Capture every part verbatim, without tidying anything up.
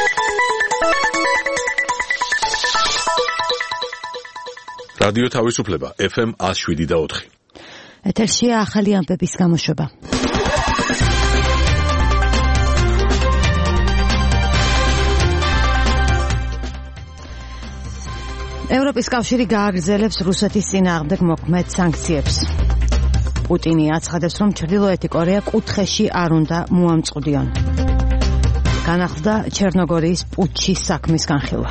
რადიო თავისუფლება ეფ ემ one oh seven და four. ეთერშია ახალი ამბების გამოშვება. ევროპის კავშირი გააგრძელებს რუსეთის წინააღმდეგ მოქმედ სანქციებს. პუტინი აცხადებს, რომ ჩრდილოეთი კორეა კუთხეში არ უნდა მოამწყდიონ. განახლდა ჩერნოგორიის პუტჩის საქმის განხილვა.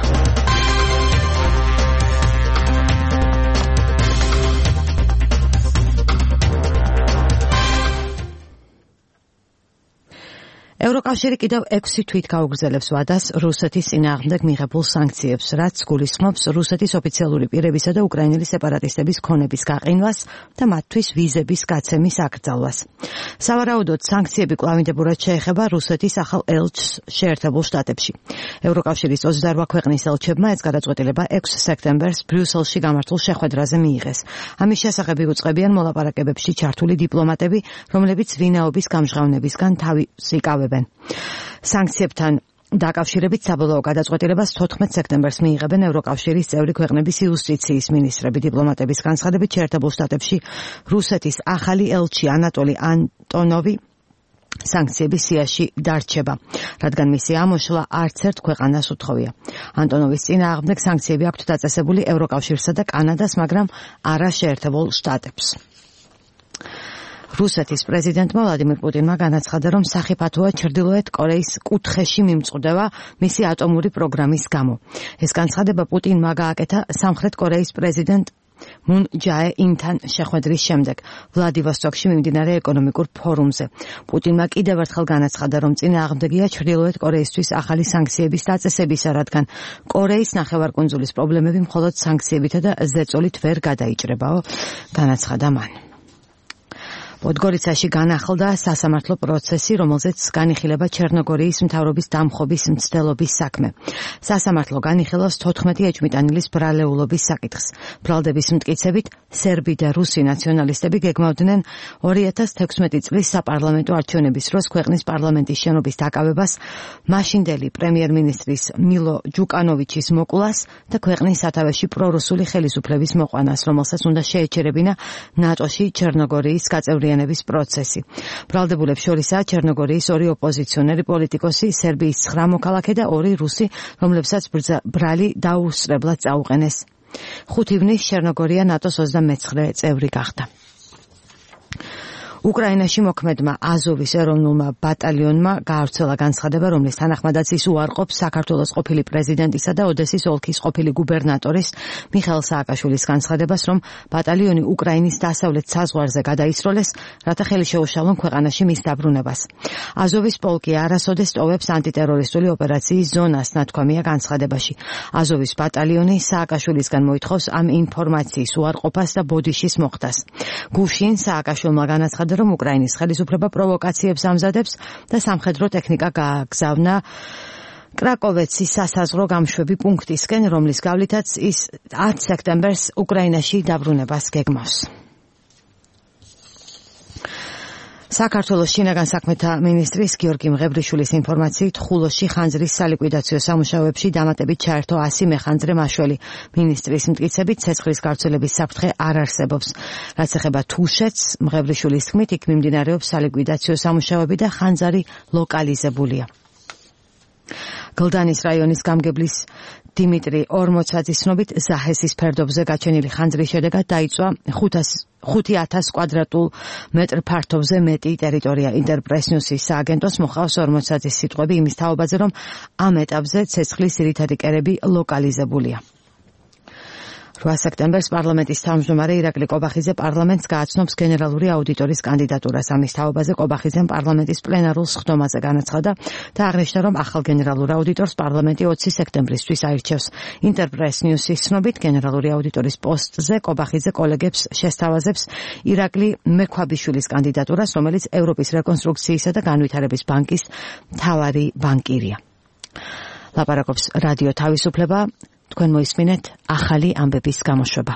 ევროკავშირი კიდევ ექვსი თვით გაუგრძელებს ვადას რუსეთის წინააღმდეგ მიღებულ სანქციებს, რაც გულისხმობს რუსეთის ოფიციალური პირებისა და უკრაინელი სეპარატისტების ქონების გაყინვას და მათთვის ვიზების გაცემის აკრძალვას. სავარაუდოდ სანქციები კვლავინდებურად შეეხება რუსეთის ახალ ელჩს შეერთებულ შტატებში. ევროკავშირის ოცდაორ ქვეყნის ელჩებმა ეს გადაწყვეტილება ექვსი სექტემბერს ბრიუსელში გამართულ შეხვედრაზე მიიღეს. ამის შესახებ იუწყებიან მოლაპარაკებებში ჩართული დიპლომატები, რომლებიც ვინაობის გამჟღავნებისგან თავს იკავებენ. სანქციებთან დაკავშირებით საბოლოო გადაწყვეტილებას თოთხმეტ სექტემბერს მიიღებენ ევროკავშირის წევრი ქვეყნების იუსტიციის მინისტრები. დიპლომატების განცხადებით შეერთებულ შტატებში რუსეთის ახალი ელჩი ანატოლი ანტონოვი სანქციების სიაში დარჩება, რადგან მისი ამოშლა არც ერთ ქვეყანას უთხოვია. ანტონოვის წინააღმდეგ სანქციები აქვთ დაწესებული ევროკავშირსა და კანადას, მაგრამ არა შეერთებულ შტატებს. რუსეთის პრეზიდენტმა ვლადიმირ პუტინმა განაცხადა, რომ სახიფათოა ჩრდილოეთ კორეის კუთხეში მიმწყდება მისი ატომური პროგრამის გამო. ეს განცხადება პუტინმა გააკეთა სამხრეთ კორეის პრეზიდენტ მუნ ჯაე ინთან შეხვედრის შემდეგ ვლადივოსტოკში მიმდინარე ეკონომიკურ ფორუმზე. პუტინმა კიდევ ერთხელ განაცხადა, რომ წინააღმდეგია ჩრდილოეთ კორეისთვის ახალი სანქციების დაწესებისა, რადგან კორეის ნახევარკუნძულის პრობლემები მხოლოდ სანქციებითა და ზეწოლით ვერ გადაიჭრებაო, განაცხადა მან. პოდგორიცაში განახლდა სასამართლო პროცესი, რომელზეც განიხილება ჩერნოგორიის მთავრობის დამხობის მცდელობის საქმე. სასამართლო განიხილავს თოთხმეტი ეჭვმიტანილის ბრალეულობის საკითხს. ბრალდების მტკიცებით, სერბი და რუსი ნაციონალისტები გეგმავდნენ ორი ათას თექვსმეტი წლის საპარლამენტო არჩევნების დროს ქვეყნის პარლამენტის შენობის დაკავებას, მაშინდელი პრემიერ-მინისტრის მილო ჯუკანოვიჩის მოკლას და ქვეყნის სათავეში პრორუსული ხელისუფლების მოყვანას, რომელსაც უნდა შეეჩერებინა ნატოში ჩერნოგორიის გაწევრიანების პროცესი. ბრალდებულებს შორისაა ჩერნოგორიის ორი ოპოზიციონერი პოლიტიკოსი, სერბიის ცხრა მოქალაქე და ორი რუსი, რომლებსაც ბრალი დაუსწრებლად წაუყენეს. ხუთი ივნის ჩერნოგორია ნატოს ოცდამეცხრე წევრი გახდა. უკრაინაში მოქმედმა აზოვის ეროვნულმა ბატალიონმა გაავრცელა განცხადება, რომლის თანახმადაც ის უარყოფს საქართველოს ყოფილი პრეზიდენტისა და ოდესის ოლქის ყოფილი გუბერნატორის მიხეილ სააკაშვილის განცხადებას, რომ ბატალიონი უკრაინის დასავლეთ საზღვარზე გადაისროლეს, რათა ხელი შეუშალონ ქვეყანაში მის დაბრუნებას. აზოვის პოლკი არასოდეს ტოვებს ანტიტერორისტული ოპერაციის ზონას, ნათქვამია განცხადებაში. აზოვის ბატალიონი სააკაშვილისგან მოითხოვს ამ ინფორმაციის უარყოფას და ბოდიშის მოხდას. გუშინ სააკაშვილმა განაცხადა, რომ უკრაინის ხელისუფლება პროვოკაციებს ამზადებს და სამხედრო ტექნიკა გააგზავნა კრაკოვეცის სასაზღვრო გამშვები პუნქტისკენ, რომლის გავლითაც ის ათ სექტემბერს უკრაინაში დაბრუნებას გეგმავს. საქართველოს შინაგან საქმეთა მინისტრის გიორგი მღებრიშვილის ინფორმაციით, ხულოში ხანძრის სალიკვიდაციო სამუშაოებში დამატებით ჩაერთო ასი მეხანძრე მაშველი. მინისტრის მტკიცებით, ცეცხლის გავრცელების საფრთხე არ არსებობს. რაც ეხება თუშეთს, მღებრიშვილის თქმით, იქ მიმდინარეობს სალიკვიდაციო სამუშაოები და ხანძარი ლოკალიზებულია. გლდანის რაიონის გამგებლის დიმიტრი ორმოცაძის ცნობით, ზაჰესის ფერდობზე გაჩენილი ხანძრის შედეგად დაიწვა ხუთი ათას კვადრატულ მეტრ ფართობზე მეტი ტერიტორია. ინტერპრეს ნიუსის სააგენტოს მოხავს ორმოცაძის სიტყვები იმის თაობაზე, რომ ამ ეტაპზე ცეცხლის ძირითადი კერები ლოკალიზებულია. რვა სექტემბერს პარლამენტის თავმჯდომარე ირაკლი კობახიძე პარლამენტს გააცნობს გენერალური აუდიტორის კანდიდატურას. ამის თაობაზე კობახიძემ პარლამენტის პლენარულ სხდომაზე განაცხადა და აღნიშნა, რომ ახალ გენერალურ აუდიტორს პარლამენტი ოცი სექტემბრისთვის აირჩევს. ინტერპრეს ნიუსის ცნობით, გენერალური აუდიტორის პოსტზე კობახიძე კოლეგებს შესთავაზებს ირაკლი მექვაბიშვილის კანდიდატურას, რომელიც ევროპის რეკონსტრუქციისა და განვითარების ბანკის მთავარი ბანკირია. ლაპარაკობს რადიო თავისუფლება. თქვენ მოისმინეთ ახალი ამბების გამოშვება.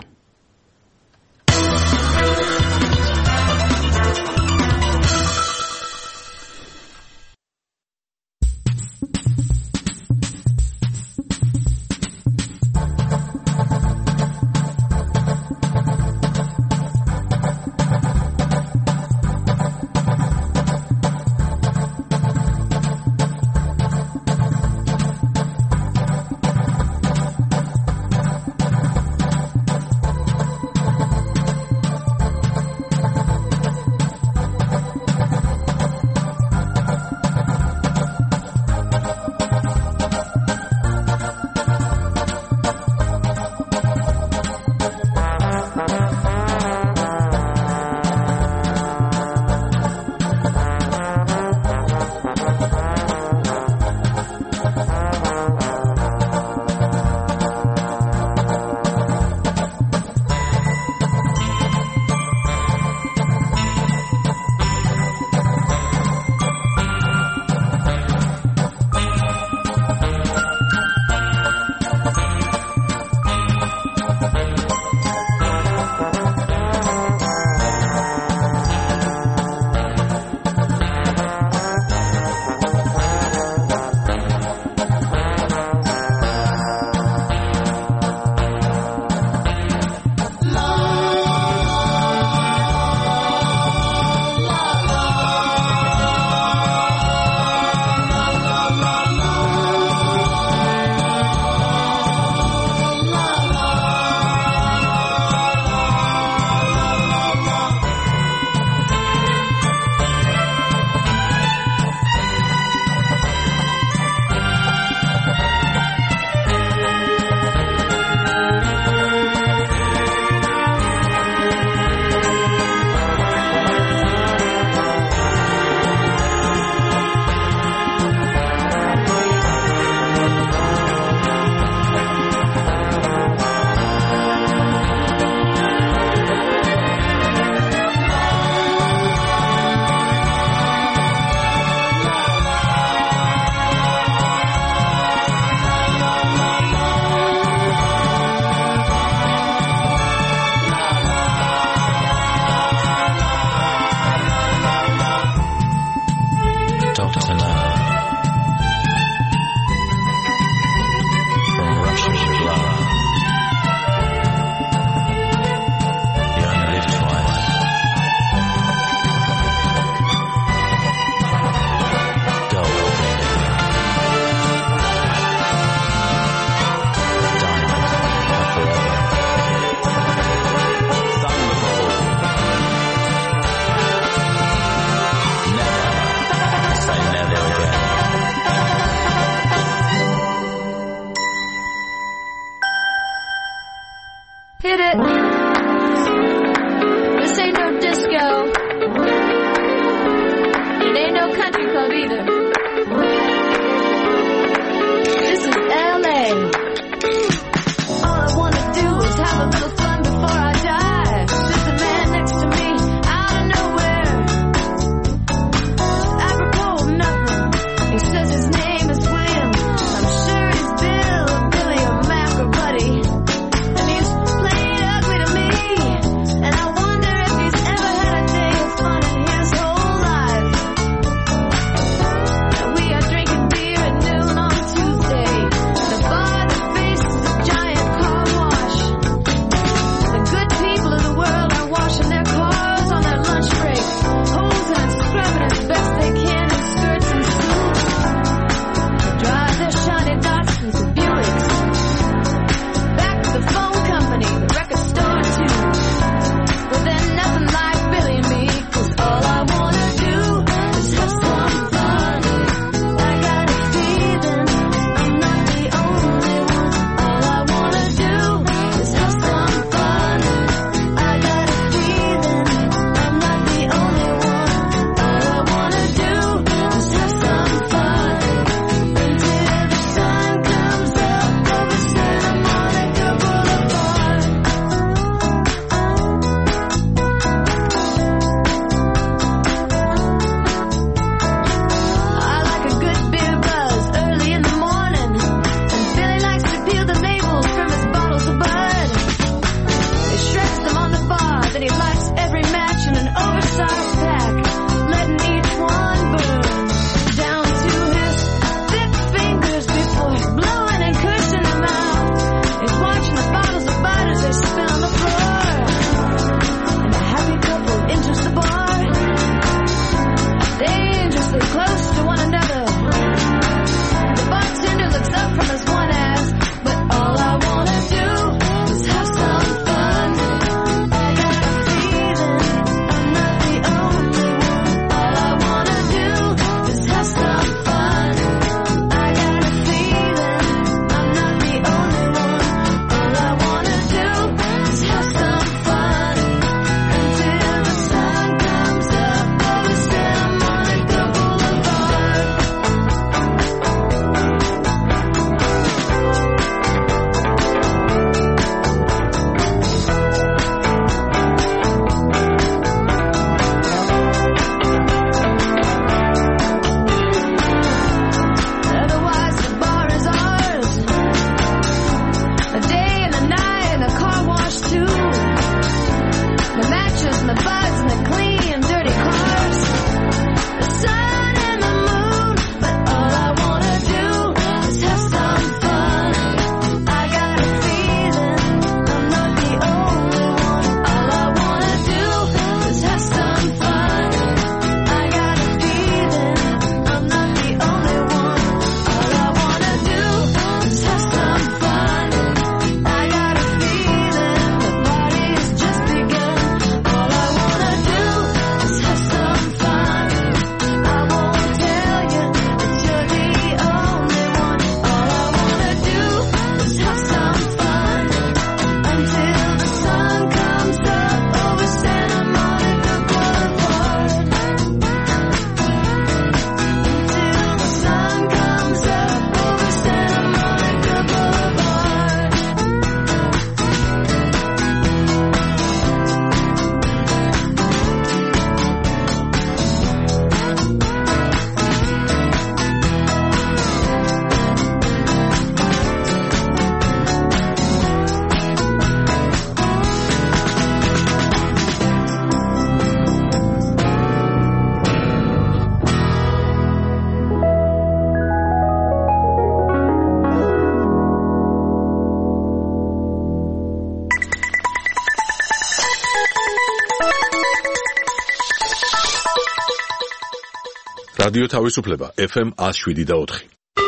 რადიო თავისუფლება ეფ ემ one oh seven და four.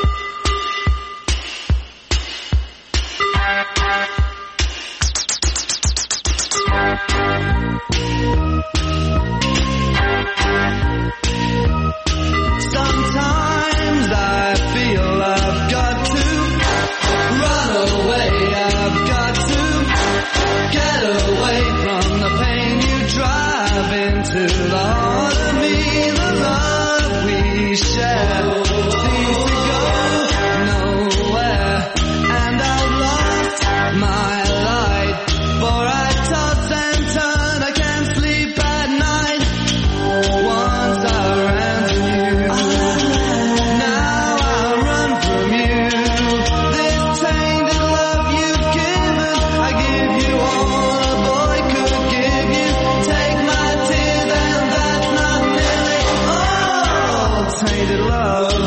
Sometimes I feel I've got to run away, I've got to get away from the pain you drive into the heart of me. The love we share seems to go nowhere, and I've lost my light, for I toss and turn, I can't sleep at night. Once I ran to you, now I run from you. This tainted love you've given, I give you all a boy could give you. Take my tears and that's not nearly all. Tainted love,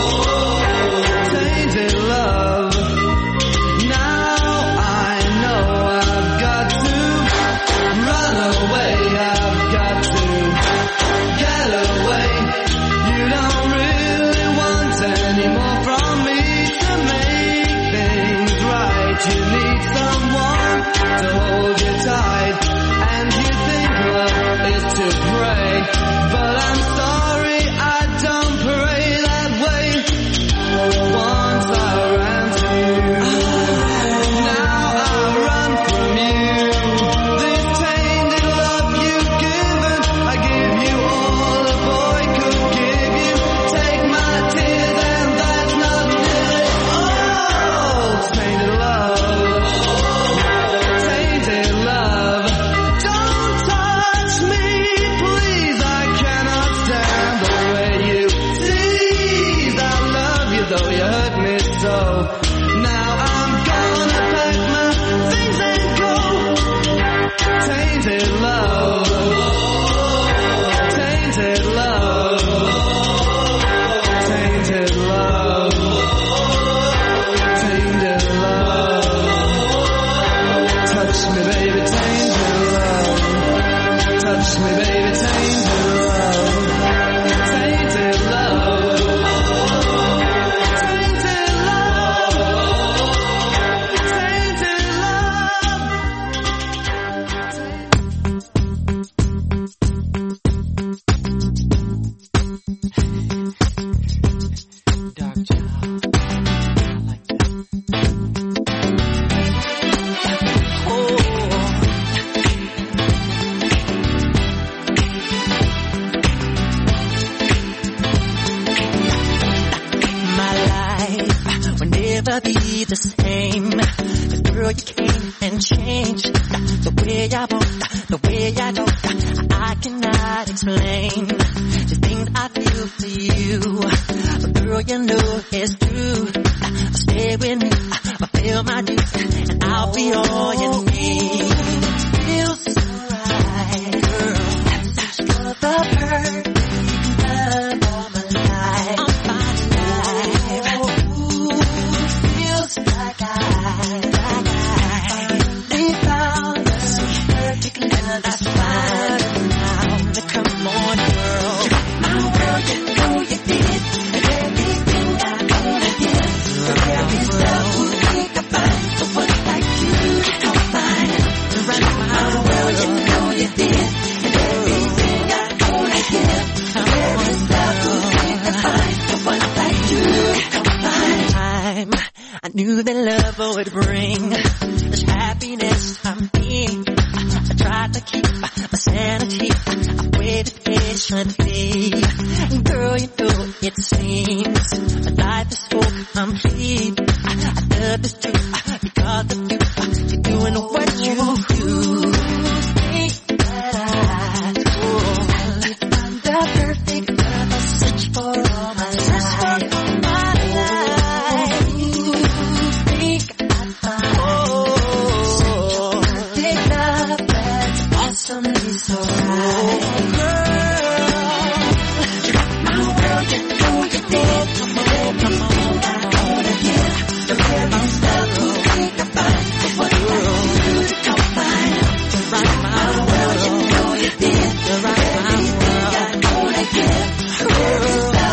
tainted love. Now I know I've got to run away, I've got to get away. You don't really want any more from me to make things right. You need someone to hold you tight, and you think love is to pray, but I'm sorry I don't pray that way. Once I ran to you, now I run from you. This tainted love you've given, I give you all a boy could give you. Take my tears and that's not nearly all. Tainted love, tainted love. Don't touch me, please, I cannot stand the way you tease. I love you though you hurt me so. Now I'm gonna pack my things and go. Tainted love, tainted love, tainted love, tainted love. Touch me, baby, tainted love. Touch me, baby, tainted love. Tainted love, tainted love, tainted love. Dark child, I like that. My life will never be the same. 'Cause girl, you came and changed the way I walk, the way I talk. I cannot explain the things I feel for you, but girl, you know it's true. Stay with me, fulfill my dues, and I'll be all you need. Feels so right, girl. That's for the perfect love of my life. I'm fine life. Ooh, feels like I, like I finally found the perfect love. That's fine now. Come on, girl. My world, you know you did, and everything I wanna give. So every love you think about, the one like you, I'll find. My world, you know you did, and everything I wanna give. Every love you think about, the one like you, I'll find. Time, I knew that love would bring this happiness I'm being. I tried to keep my sanity, I waited patiently. Girl, you know it seems my life is so complete. I love this truth because of you. You're doing what you do. Think that I do. I'm the perfect love I search for all my life. My life. You think I find such a perfect love that's awesomely so right. My world, you know you did. Come on, I wanna give. The very stuff you think about, the one like you come find. My world, you know you did. Everything I wanna give.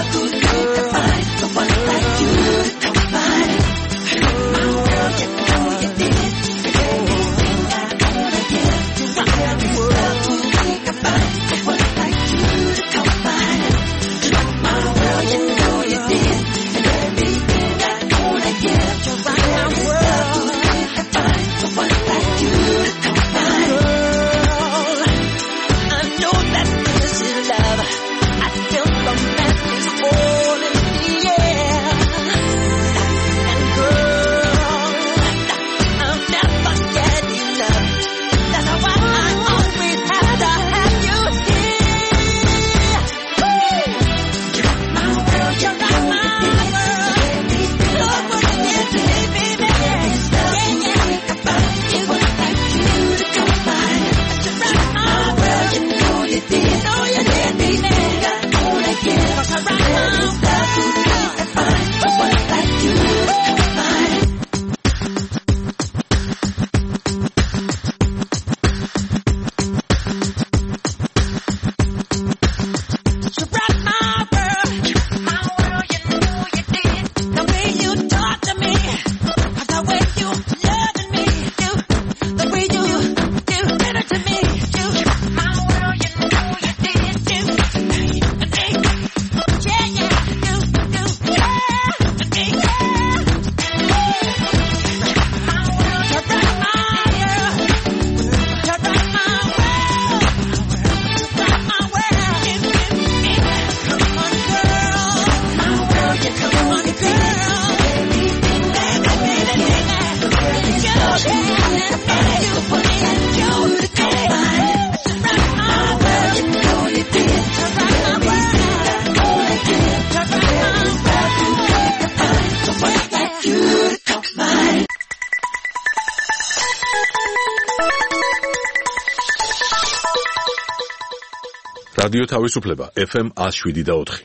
რადიო თავისუფლება ეფ ემ one oh seven და four.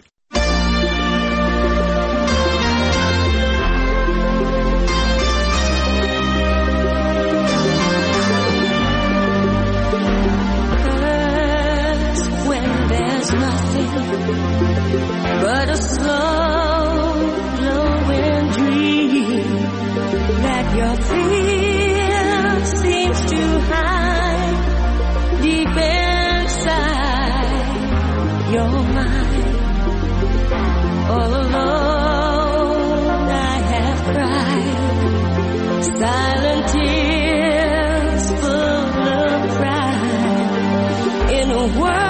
But a slow glowing dream that your fear seems to hide deep inside your mind. All alone I have cried silent tears full of pride in a world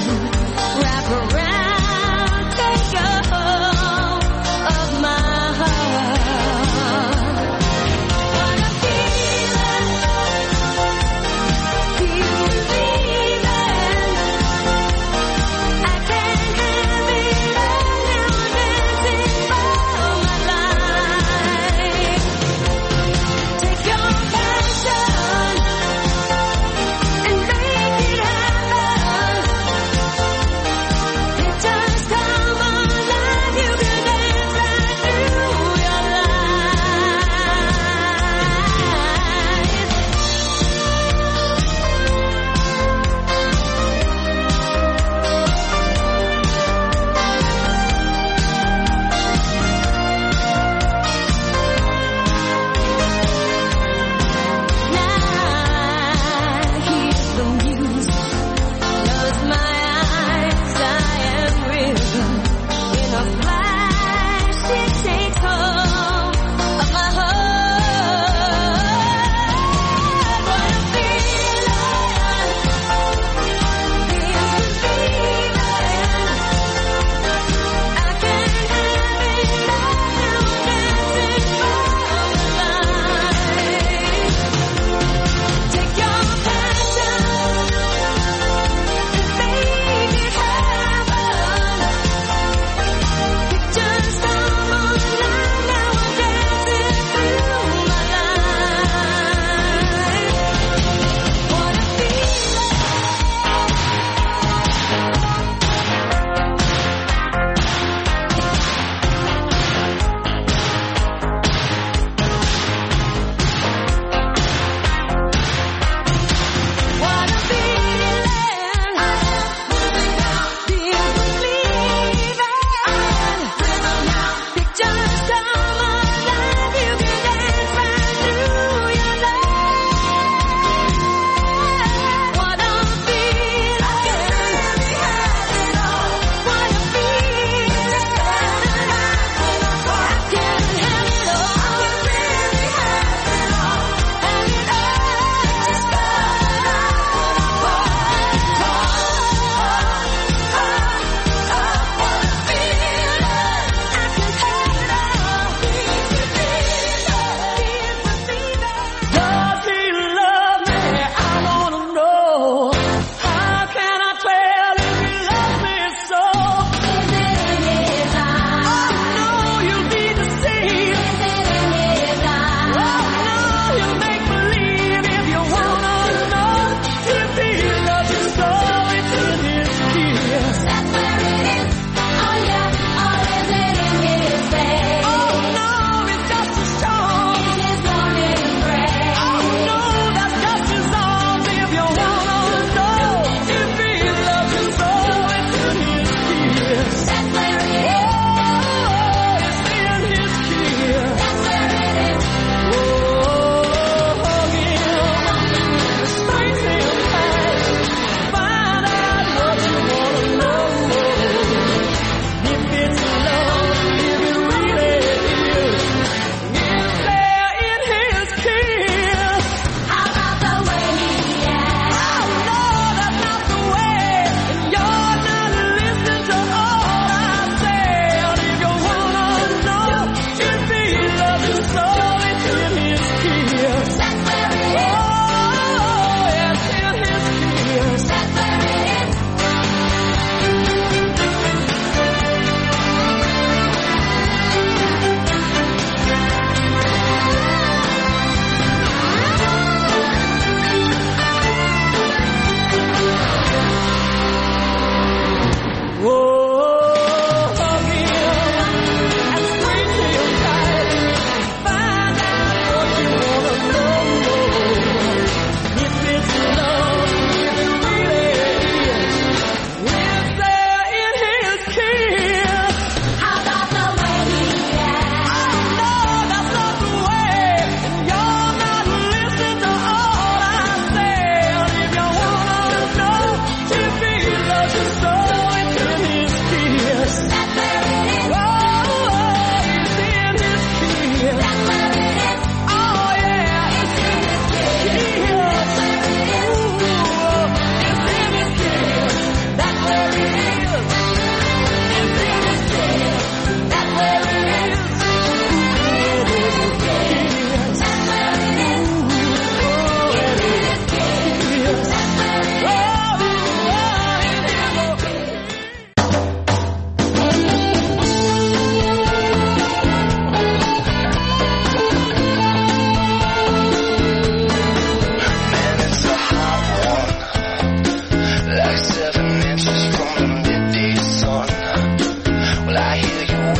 Wrap around, take a hold of my heart.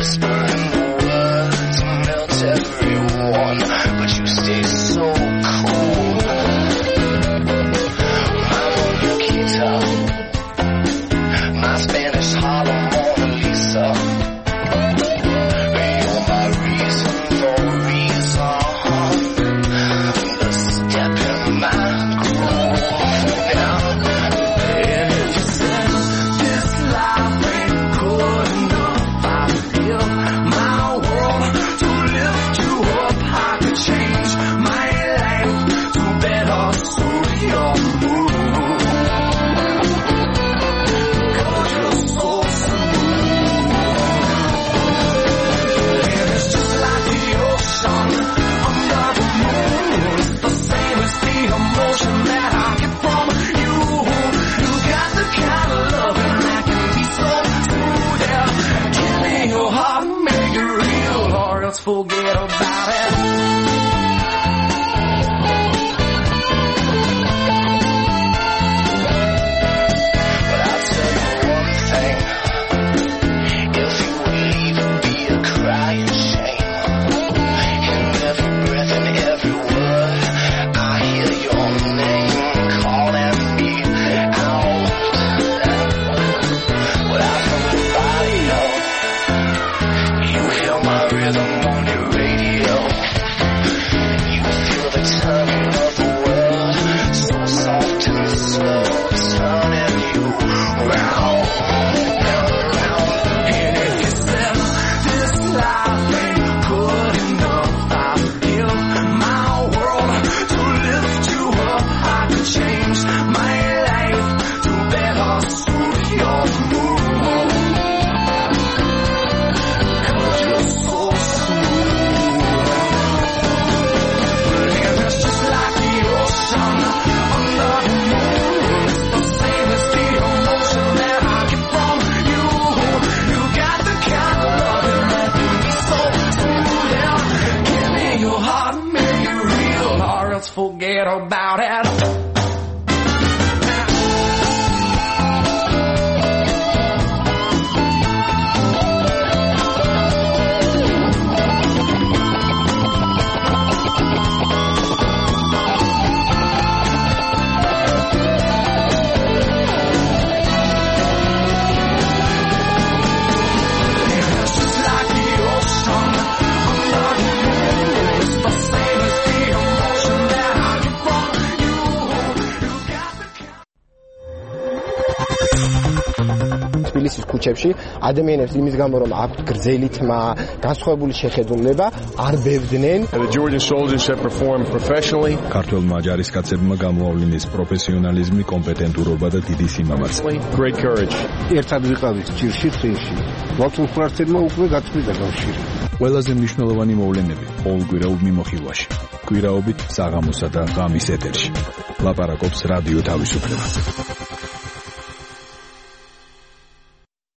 whispering the words melt everyone, but you stay so cool. My Monikita, my Spanish Harlem Mona Lisa. You're my reason for a reason, the step in my groove now. And if you said this life ain't good enough, I feel my world to lift you up. I could change my life to better suit your mood. 'Cause you're so smooth. And it's just like the ocean under the moon. It's the same as the emotion that I get from you. You got the kind of loving that can be so smooth. Yeah. Give me your heart, make it real, or else forget about it. But I'll tell you one thing. If you would leave, it'd be a crying shame. In every breath and every word, I hear your name calling me out. Without from the body, yo. You hear my rhythm on your radio. You feel the turning of the world, so soft and slow, turning you round, round, round. And if you said this life ain't good enough, I feel my world to lift you up. I could change my life to better suit your mood. 'Cause you're so smooth. And it's just like the ocean under the moon. It's the same as the emotion that I get from you. You got the kind of loving that can be so smooth. Yeah. Give me your heart, make it real, or else forget about it. It's just like the ocean under the moon. It's the same as the emotion that I get from you. You got the თბილისის ქუჩებში ადამიანებს იმის გამო რომ აქვთ გრძელი თმა, განსხვავებული შეხედულება, არ ბევდნენ. The Georgian soldiers have performed professionally. ქართველმა ჯარისკაცებმა გამოავლინეს პროფესიონალიზმი, კომპეტენტურობა და დიდი სიმამაცე. Great courage. ერთად ვიყავით ჭირში წინში. მათულ ფრთებმა უკვე გაწყვიტა კავშირი. ყველაზე მნიშვნელოვანი მოვლენები ყოველკვირეულ მიმოხილვაში. კვირაობით საღამოსა და ღამის ეთერში. ლაპარაკობს რადიო თავისუფლება.